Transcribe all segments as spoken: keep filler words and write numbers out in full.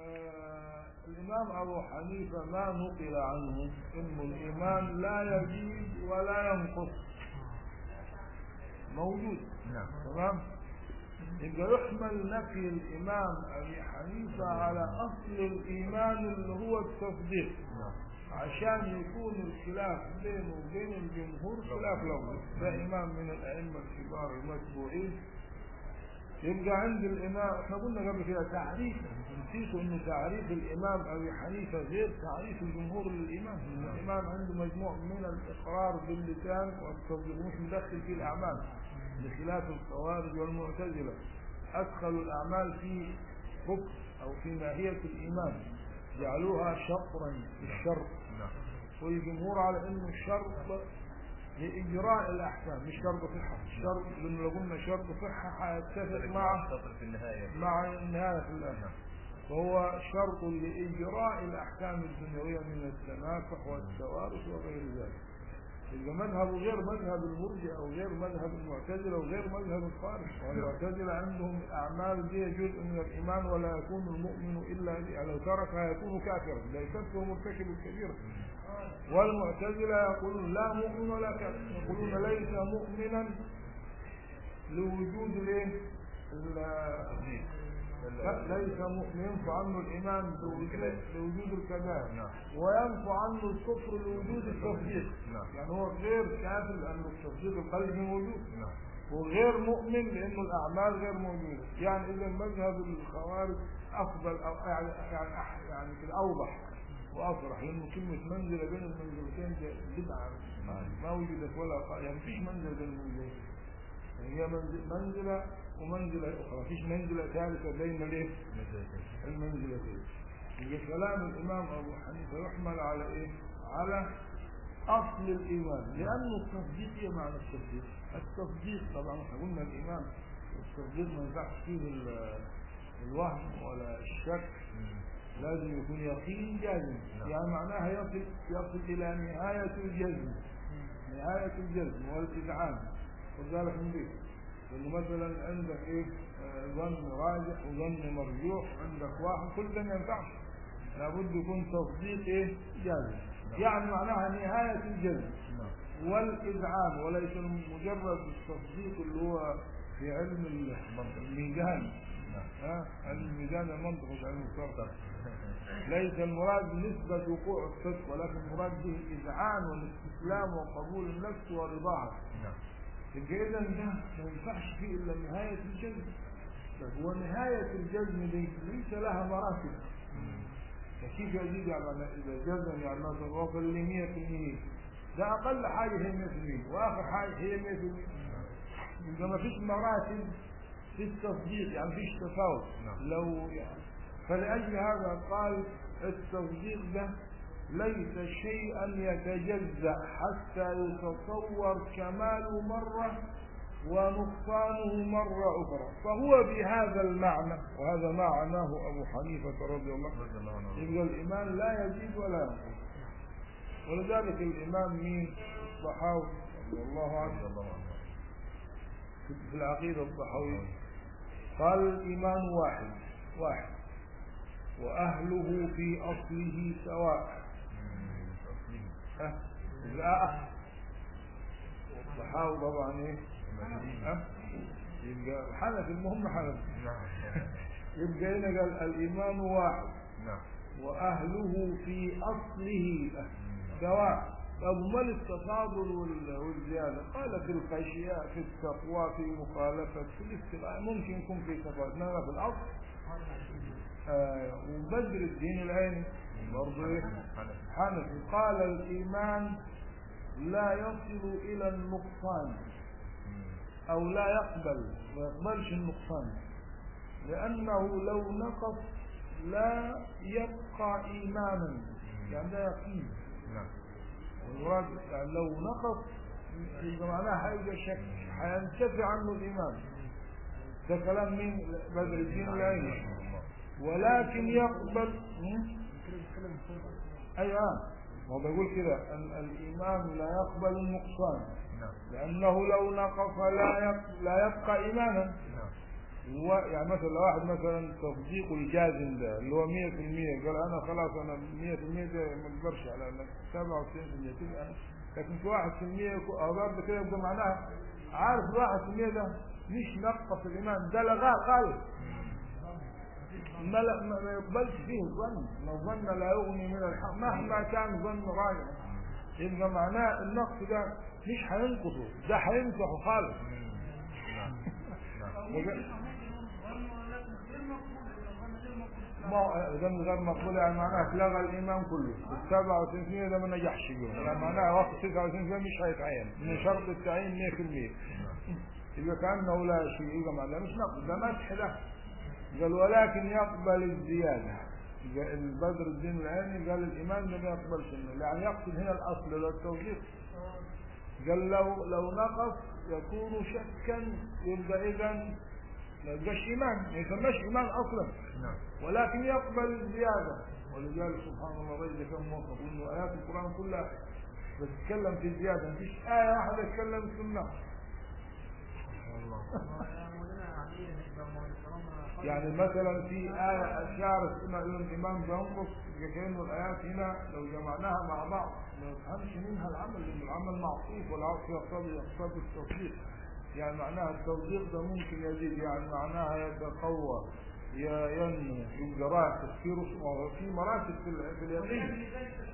آه الإمام أبو حنيفة ما نقل عنه إن الإيمان لا يزيد ولا ينقص، موجود. نعم. تمام. يبقى يحمل نفي الإمام أبي حنيفة على أصل الإيمان اللي هو التصديق، عشان يكون الخلاف بينه وبين الجمهور خلاف لفظي. ده إمام من الأئمة الكبار المتبوعين. يبقى عند الإمام، احنا قلنا قبل كده تعريف، نسيتوا إنه تعريف الإمام أبي حنيفة غير تعريف الجمهور للإمام. الإمام عنده مجموع من الإقرار باللسان والتصديق، مش مدخل في الأعمال، بخلاف الخوارج والمعتزلة أدخلوا الأعمال في ركن أو في ناحية الإيمان، جعلوها شطرا في الشرط، والجمهور على إنه الشرط لإجراء الأحكام مش شرط صحة. الشرط لأنه لو قلنا شرط صحة حيتفق مع في النهاية مع النهاية في الآخر، فهو شرط لإجراء الأحكام الدنيوية من التنافح والتوارث وغير ذلك. يبقى مذهب غير مذهب المرجئة أو غير مذهب المعتزلة وغير مذهب الخوارج. والمعتزلة عندهم الأعمال دي جزء من الإيمان ولا يكون المؤمن إلا بها، لو تركها يكون كافرا لا يكفر مرتكب الكبيرة. والمعتزلة يقولون لا مؤمن ولا كافر، يقولون ليس مؤمنا لوجود الايه؟ لا، ليس مؤمن ينفع عنه الإيمان لوجود الكبائر، وينفع عنه الكفر لوجود التصديق. يعني هو غير كافر لأنه التصديق القلبي موجود، وغير مؤمن لأنه الأعمال غير موجودة. يعني إذا مذهب الخوارج أفضل أو يعني يعني يعني كده أوضح وأصرح، لأنه كلمة منزلة بين المنزلتين بدعة ما وجدت ولا، يعني فيش منزلة بين المنزلتين، يعني هي منزلة ومنزلة أخرى، فيش منزلة ثالثة بين الايه؟ المنزلتين. يبقى كلام الإمام أبو حنيفة يحمل على إيه؟ على أصل الإيمان، لأنه التصديق هي معنى التصديق. التصديق طبعا احنا قلنا الإيمان التصديق ما ينفعش فيه الوهم ولا الشك، لازم يكون يقين جازم. يعني معناها يصل يصل إلى نهاية الجزم، نهاية الجزم والإذعان. وذلك من ذلك لأنه مثلا عندك إيه ظن راجح وظن مرجوح، عندك واحد كل ده ما ينفعش، لابد يكون تصديق إيه جازم. يعني معناها نهاية الجزم والإذعان، وليس مجرد التصديق اللي هو في علم الميزان، ها علم الميزان المنطق مش علم الصرف. ليس المراد نسبة وقوع الصدق، ولكن المراد به الإذعان والاستسلام وقبول النفس ورضاها. يبقى إذا ده ما ينفعش فيه إلا نهاية الجزم. طيب ونهاية الجزم دي ليس لها مراتب، فكيف يزيد على إذا جزم يعني مثلا وصل ل مية في المية، ده أقل حاجة هي مية في المية وآخر حاجة هي مية في المية. يبقى ما فيش مراتب في التصديق، يعني فيش تفاوت. لو يعني فلأجل هذا قال التصديق ده ليس شيئا يتجزأ حتى يتصور كماله مرة ونقصانه مرة أخرى، فهو بهذا المعنى، وهذا ما عناه أبو حنيفة رضي الله عنه. يبقى الإيمان لا يزيد ولا ينقص. ولذلك الإمام مين؟ الطحاوي رضي الله عنه في العقيدة الطحاوية قال الإيمان واحد واحد وأهله في أصله سواء. أه؟ لا الطحاوي طبعا إيه؟ أه؟ يبقى حنفي، المهم حنفي. يبقى هنا قال الإيمان واحد وأهله في أصله سواء. طب ما التفاضل والزيادة؟ قال في الخشية، في التقوى، في مخالفة، في الاستقامة ممكن يكون في تفاضل، إنما في الأصل آه وبدر الدين العيني برضه حنفي قال الإيمان لا يصل إلى النقصان أو لا يقبل ما يقبلش النقصان، لأنه لو نقص لا يبقى إيمانا، يعني لا يقين. والمراد يعني لو نقص يبقى معناها حاجة شك، حينتفع عنه الإيمان. ده كلام مين؟ بدر الدين العيني. ولكن يقبل أيوة هو بيقول كده الإيمان لا يقبل النقصان، لأنه لو نقص لا لا يبقى إيمانا. يعني مثلا لو واحد مثلا تصديق الجازم ده اللي هو مية في المية قال انا خلاص انا مية في المية ده ما اقدرش على انك سبعة وتسعين في المية تبقى انا، لكن في واحد في المية او كده يبقى معناها عارف الواحد في المية ده مش نقص الايمان، ده لغاه خالص، ما, ما يقبلش فيه الظن، ما الظن لا يغني من الحق مهما كان ظن راجع، يبقى معناه النقص ده مش هينقصه، ده هيمسحه خالص. ما ظن غير مقبول يعني معناه لغى الايمان كله، السبعة وتسعين بالمية ده ما نجحش بيه، يعني معناه وقت تسعة وتسعين بالمية مش هيتعين، من شرط التعيين مية في المية، إذا كأنه لا شيء، إذا معناه مش نقص، ده مسح له. قال ولكن يقبل الزيادة، البدر الدين العيني قال الإيمان لم يقبلش منه، يعني يقصد هنا الأصل للتوثيق، قال لو لو نقص يكون شكا يبقى إذا ما يبقاش إيمان، ما يسمىش إيمان أصلا، ولكن يقبل الزيادة. ولذلك سبحان الله غير كم موقف إنه آيات القرآن كلها بتتكلم في الزيادة، مفيش آية واحدة تتكلم في النقص. يعني مثلا في آية أشارت إن الإيمان بينقص، كأنه الآيات هنا لو جمعناها مع بعض ما يفهمش منها العمل، لأن العمل معطوف والعطف يقتضي يقتضي التصديق، يعني معناها التصديق ده ممكن يزيد، يعني معناها يتقوى ينمو يبقى راح تفكيره، وفي مراتب في اليقين،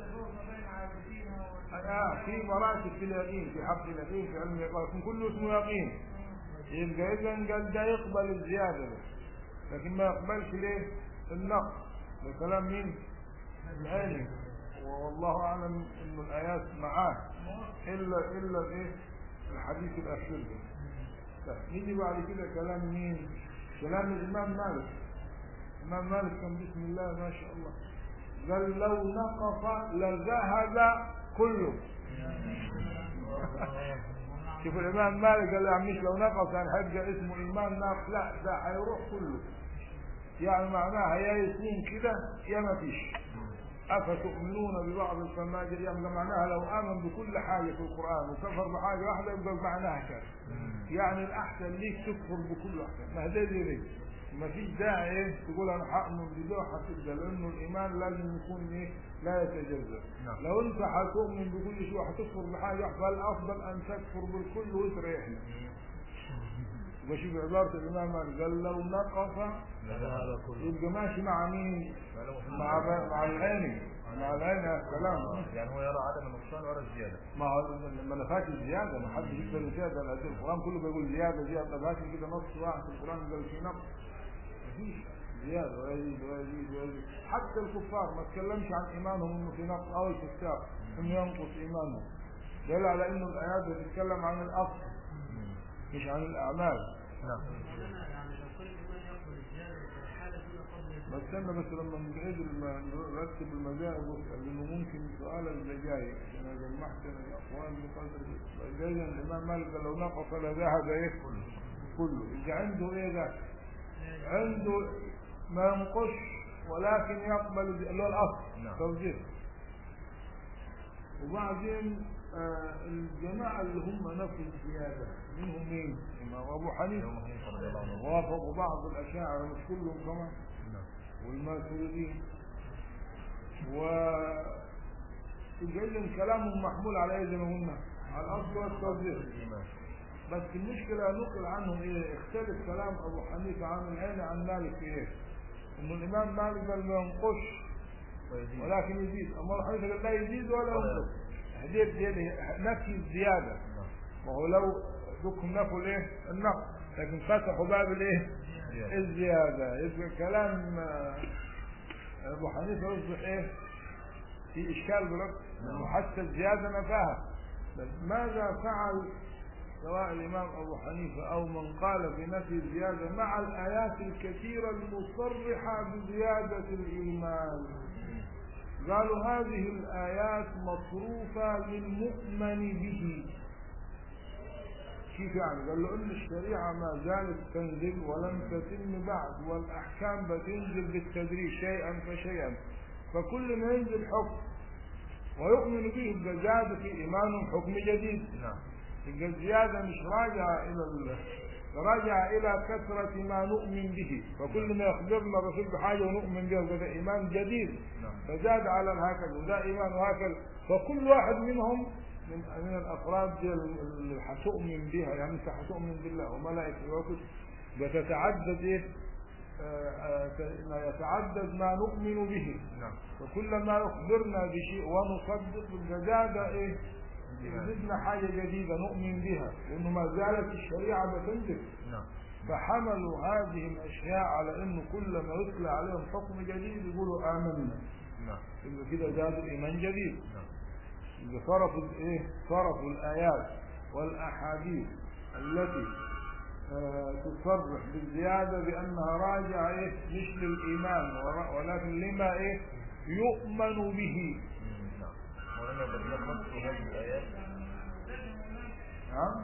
آه في مراتب في اليقين، في حق اليقين في علم اليقين كله اسمه يقين، يبقى إذن قال ده يقبل الزيادة ده. لكن ما يقبلش ليه النقص، ده كلام مين؟ العلم، والله اعلم انه الايات معاه الا الا ايه الحديث الاخير ده. نيجي بعد كده كلام مين؟ كلام الامام مالك. الامام مالك كان بسم الله ما شاء الله قال لو نقص لذهب كله. شوف الامام مالك قال يعني مش لو نقص يعني حاجه اسمه ايمان ناقص، لا ده هيروح كله، يعني معناها يا يكون كده يا ما فيش. افتؤمنون ببعض الفماجر، يعني معناها لو امن بكل حاجه في القران وكفر بحاجه واحده يبقى معناها كده، يعني الاحسن ليك تكفر بكل احسن، ما هذا ليه ما فيش داعي ايه تقول انا هؤمن بده وهتبدا، لانه الايمان لازم يكون ايه لا يتجزا. لو انت هتؤمن بكل شيء وهتكفر بحاجه فالافضل ان تكفر بالكل وتريحنا. وشوف عبارة الإمام قال لو نقص يبقى ماشي مع مين؟ مع مع العين، مع العين كلام، يعني هو يرى عدم النقصان ويرى الزيادة. ما هو ما نفاش الزيادة، ما حدش يقدر يزيادة، القرآن كله بيقول زيادة زيادة، ما فيش كده نص واحد في القرآن قال في نقص، مفيش زيادة ويزيد ويزيد ويزيد، حتى الكفار ما تكلمش عن إيمانهم إنه في نقص أو الكفار إنه ينقص إيمانهم، دل على إنه الآيات بتتكلم عن الأصل مش عن الأعمال. نعم. بس استنى بس لما نعيد نرتب المذاهب، لانه ممكن سؤال اللي جاي انا جمعت الاقوال بقدر جاي الامام مالك لو نقص لذهب ايه كله، يبقى عنده ايه ده؟ عنده ما ينقص ولكن يقبل اللي هو الاصل توجيه. وبعدين آه الجماعه اللي هم نفوا الزياده منهم مين؟ امام ابو حنيفه وافقوا بعض الاشاعره مش كلهم كمان، والماتريديين، وإذن كلامهم محمول على ايه زي ما قلنا على الاصل والتوضيح. بس المشكله نقل عنهم ايه؟ اختلف كلام ابو حنيفه عن العين عن مالك في ايه؟ انه الامام مالك قال ما ينقص ولكن يزيد، اما ابو حنيفه قال لا يزيد ولا ينقص، هديت دي نفي الزياده، وهو لو ذكروا نفوا الايه؟ النقص، لكن فتحوا باب الايه؟ الزيادة. يبقى كلام ابو حنيفه يصبح ايه في اشكال بلد، انه حتى الزيادة نفاها. ماذا فعل سواء الامام ابو حنيفه او من قال بنفي الزيادة مع الايات الكثيرة المصرحة بزيادة الايمان؟ قالوا هذه الايات مصروفة للمؤمن به. كيف يعني؟ قال له ان الشريعة ما زالت تنزل ولم تتم بعد، والاحكام بتنزل بالتدريج شيئا فشيئا، فكل ما ينزل حكم ويؤمن به بزاد في ايمانهم حكم جديد. يبقى الزيادة مش راجعة الى رجع إلى كثرة ما نؤمن به، فكل ما يخبرنا الرسول بحاجة ونؤمن بها وده إيمان جديد فزاد على هكذا وده إيمان وهكذا. فكل واحد منهم من من الأفراد اللي هتؤمن بها، يعني أنت هتؤمن بالله وملائكته وكتبه بتتعدد إيه؟ يتعدد ما نؤمن به. فكل ما يخبرنا بشيء ونصدق زاد إيه؟ زدنا حاجة جديدة نؤمن بها، لأنه ما زالت الشريعة بتنزل. فحملوا هذه الأشياء على أنه كل ما يطلع عليهم حكم جديد يقولوا آمنا. إذا كده زادوا إيمان جديد. إذا صرفوا إيه؟ صرفوا الآيات والأحاديث التي آه تصرح بالزيادة بأنها راجعة إيه؟ مش للإيمان ولكن لما إيه؟ يؤمن به. ولما بدنا نخص هذه الآيات نعم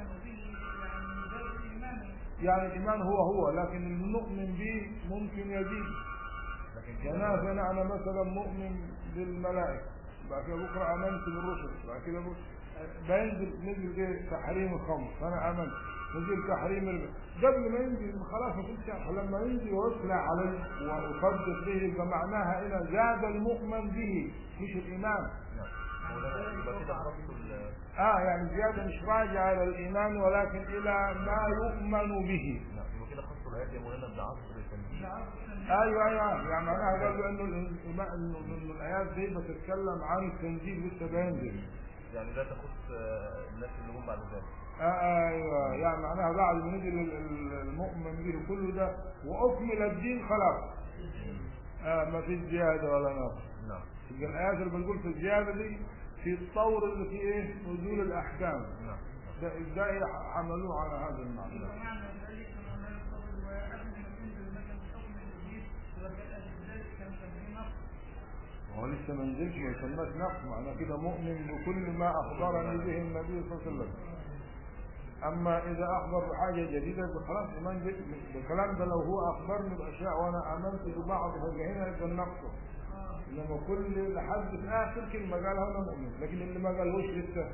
يعني الإيمان هو هو، لكن المؤمن به ممكن يزيد. يعني أنا أنا مثلا مؤمن بالملائكة، بعد كده بكرة آمنت بالرسل، بعد كده بينزل نزل إيه؟ تحريم الخمر، فأنا آمنت، نزل تحريم الربا، قبل ما ينزل خلاص ما كنتش، لما ينزل ويطلع عليه ويصدق به يبقى معناها إلى زاد المؤمن به مش الإيمان. اه يعني زيادة مش راجعة إلى الإيمان ولكن إلى ما يؤمن به. يبقى كده خصوا الآيات يا مولانا بعصر التنزيل. ايوه ايوه يعني معناها قالوا انه انه انه الايات دي بتتكلم عن التنزيل لسه بينزل، يعني لا تخص الناس اللي هم بعد ذلك. اه ايوه يعني معناها بعد ما نزل المؤمن به كله ده واكمل الدين خلاص اه ما فيش زياده ولا نقص. نعم. يبقى الايات اللي بنقول في الزياده دي في الطور اللي فيه ايه؟ نزول الاحكام. نعم. ده ازاي حملوه على هذا المعنى؟ هو لسه ما نزلش ما يسماش نقص، معناه كده مؤمن بكل ما اخبرني به النبي صلى الله عليه وسلم. اما اذا اخبر بحاجه جديده خلاص ايمان جديد. الكلام ده لو هو اخبرني باشياء وانا امنت ببعضها هنا يبقى النقص. انما كل لحد في اخر كلمه قالها انا مؤمن، لكن اللي ما قالهوش لسه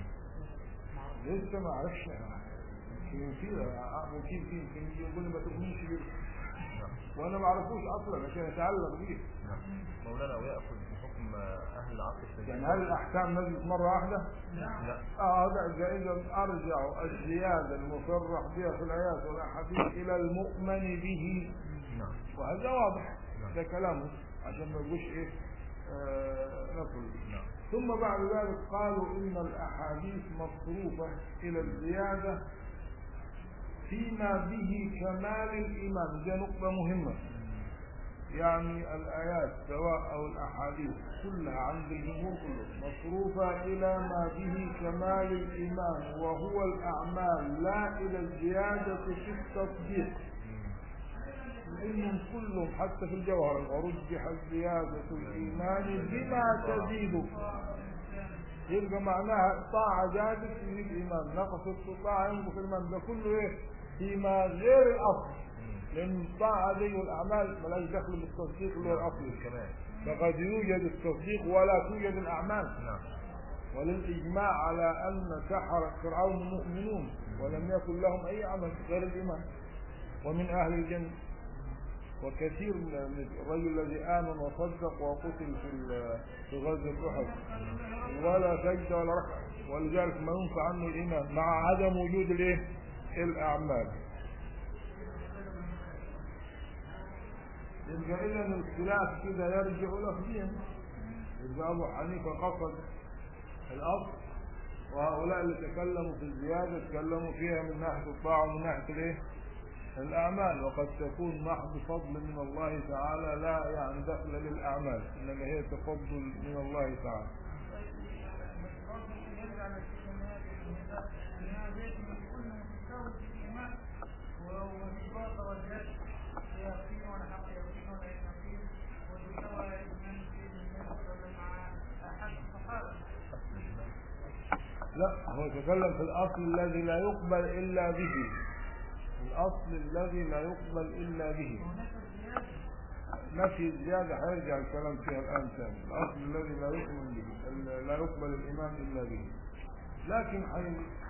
لسه ما عرفش. يمكن في ممكن في يمكن يقول ما تؤمنش به وانا ما اعرفوش اصلا عشان اتعلم بيه. مولانا ويأخذ بحكم أهل العصر الشديد. يعني هل الأحكام نزلت مرة واحدة؟ لا. آه هذا إذا أرجع الزيادة المصرح بها في الآيات والأحاديث إلى المؤمن به. نعم. وهذا واضح. نعم. ده كلامه عشان ما يقولش إيه آه نقول. نعم. ثم بعد ذلك قالوا إن الأحاديث مصروفة إلى الزيادة فيما به كمال الإيمان. دي نقطة مهمة. يعني الآيات سواء أو الأحاديث كلها عند الجمهور كله مصروفة إلى ما به كمال الإيمان وهو الأعمال لا إلى الزيادة في التصديق. لأنهم كلهم حتى في الجوهر ورجح الزيادة الإيمان بما تزيد. يبقى معناها الطاعة زادت في الإيمان، نقصت الطاعة ينقص الإيمان. ده كله إيه؟ فيما غير الأصل، لأن الطاعة دي والأعمال ملاش دخل بالتصديق اللي هو الأصل كمان. فقد يوجد التصديق ولا توجد الأعمال. نعم. وللإجماع على أن سحرة فرعون مؤمنون ولم يكن لهم أي عمل غير الإيمان ومن أهل الجنة. وكثير من الرجل الذي آمن وصدق وقتل في في غزوة أحد ولا سجد ولا ركعة، ولذلك ما ينفع عنه الإيمان مع عدم وجود الإيه؟ الأعمال. يبقى إذا الخلاف كده يرجع لفظين. يبقى أبو حنيفة قصد الأصل، وهؤلاء اللي تكلموا في الزيادة تكلموا فيها من ناحية الطاعة ومن ناحية الإيه؟ الأعمال. وقد تكون محض فضل من الله تعالى لا يعني دخل للأعمال، إنما هي تفضل من الله تعالى. لا، هو يتكلم في الأصل الذي لا يقبل إلا به. الأصل الذي لا يقبل إلا به. نفي الزيادة هيرجع الكلام فيها الآن ثاني. الأصل الذي لا يؤمن به لا يقبل الإيمان إلا به. لكن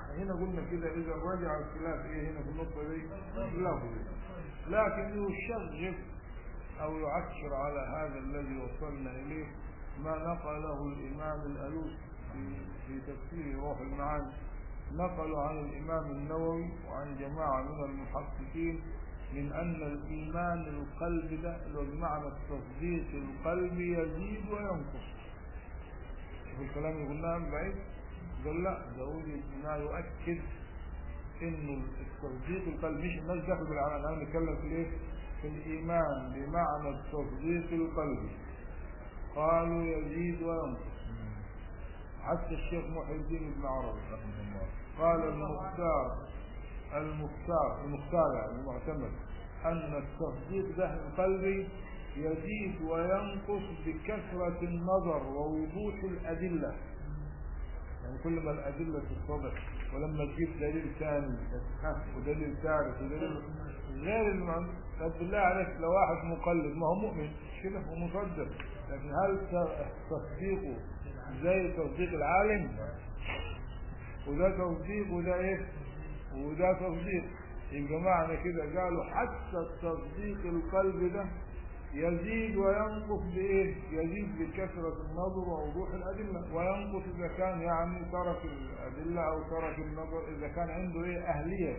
هنا قلنا كده إذا رجع الخلاف إيه هنا في النقطة دي لفظي، لكن يشغف أو يعكر على هذا الذي وصلنا إليه ما نقله الإمام الألوسي في, في تفسير روح المعاني. نقلوا عن الإمام النووي وعن جماعة من المحققين من أن الإيمان القلب ده اللي هو بمعنى التصديق القلبي يزيد وينقص. شوف الكلام اللي قلناه من بعيد، قال لا ده وجد ما يؤكد إنه التصديق القلبي مش الناس داخل بالعمل، أنا بنتكلم في إيه؟ في الإيمان بمعنى التصديق القلبي قالوا يزيد وينقص. حتى الشيخ محي الدين ابن عربي قال المختار المختار المختار يعني المعتمد أن التصديق ده القلبي يزيد وينقص بكثرة النظر ووضوح الأدلة. يعني كل ما الأدلة تتضح ولما تجيب دليل ثاني ودليل ثالث ودليل غير المعنى. طب بالله عليك لو واحد مقلد ما هو مؤمن كده ومصدق، لكن هل تصديقه زي تصديق العالم؟ وده تصديق وده ايه وده تصديق. يبقى معنى كده قالوا حتى التصديق القلب ده يزيد وينقص بايه؟ يزيد بكثرة النظر ووضوح الأدلة، وينقص إذا كان يعني ترك الأدلة أو ترك النظر إذا كان عنده ايه أهلية.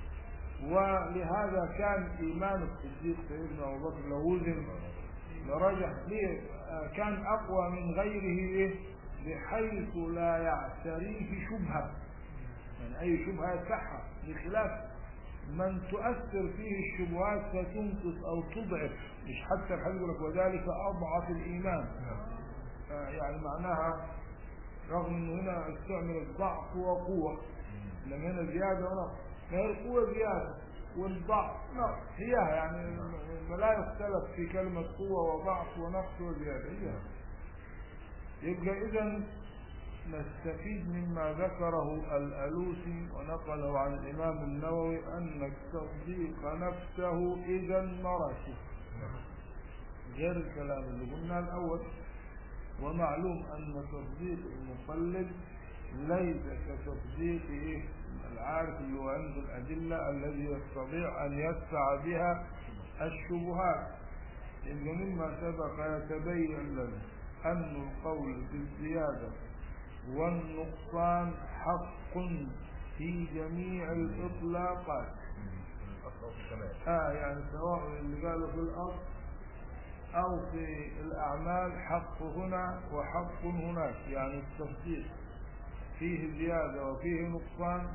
ولهذا كان إيمان الصديق سيدنا أبو بكر لو وزن لرجح ليه كان أقوى من غيره إيه؟ بحيث لا يعتريه شبهة، يعني أي شبهة يدفعها، بخلاف من تؤثر فيه الشبهات فتنقص أو تضعف. مش حتى الحديث لك وذلك أضعف الإيمان، يعني معناها رغم أنه هنا استعمل الضعف وقوة، لما هنا زيادة ونقص، ما هي القوة زيادة والضعف نقص هي يعني ما لا يختلف في كلمة قوة وضعف ونقص وزيادة هي. يبقى إذن نستفيد مما ذكره الألوسي ونقله عن الإمام النووي أن التصديق نفسه إذا مراتب غير الكلام اللي قلنا الأول. ومعلوم أن تصديق المقلد ليس كتصديق إيه العارف اللي هو عنده الأدلة الذي يستطيع أن يدفع بها الشبهات. إذن مما سبق يتبين لنا أن القول بالزيادة والنقصان حق في جميع الإطلاقات. آه يعني سواء اللي قالوا في الأرض أو في الأعمال حق هنا وحق هناك، يعني التصديق فيه زيادة وفيه نقصان،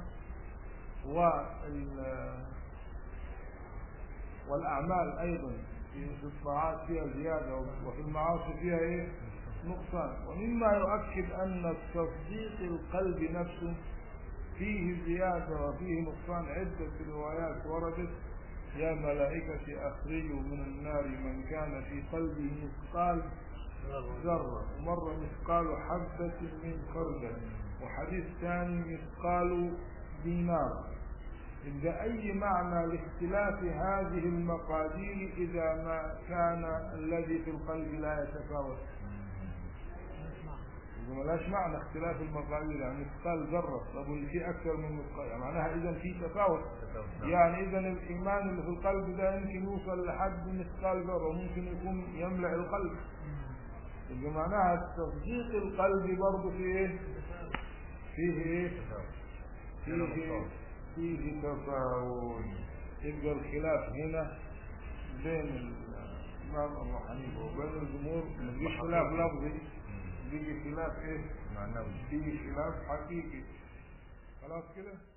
والأعمال أيضا في الطاعات فيها زيادة وفي المعاصي فيها إيه؟ نقصان. ومما يؤكد أن التصديق القلب نفسه فيه زيادة وفيه نقصان عدة روايات وردت: يا ملائكة أخرجوا من النار من كان في قلبه مثقال ذرة، ومرة مثقال حبة من خردل، وحديث ثاني مثقال دينار. إذا أي معنى لاختلاف هذه المقادير إذا ما كان الذي في القلب لا يتفاوت؟ إذا ما لاش معنى اختلاف المقادير، يعني مثقال ذرة، طب اللي فيه أكثر من مثقال، يعني معناها إذا في تفاوت. يعني إذا الإيمان اللي في القلب ده يمكن يوصل لحد مثقال ذرة وممكن يكون يملأ القلب. إذا معناها تصديق القلب برضه فيه إيه؟ فيه إيه؟ فيه فيه تفاوت. يبقى الخلاف هنا بين الإمام أبو حنيفة وبين الجمهور مفيش خلاف لفظي، بيجي خلاف إيه؟ معنوي، فيه خلاف حقيقي. خلاص كده.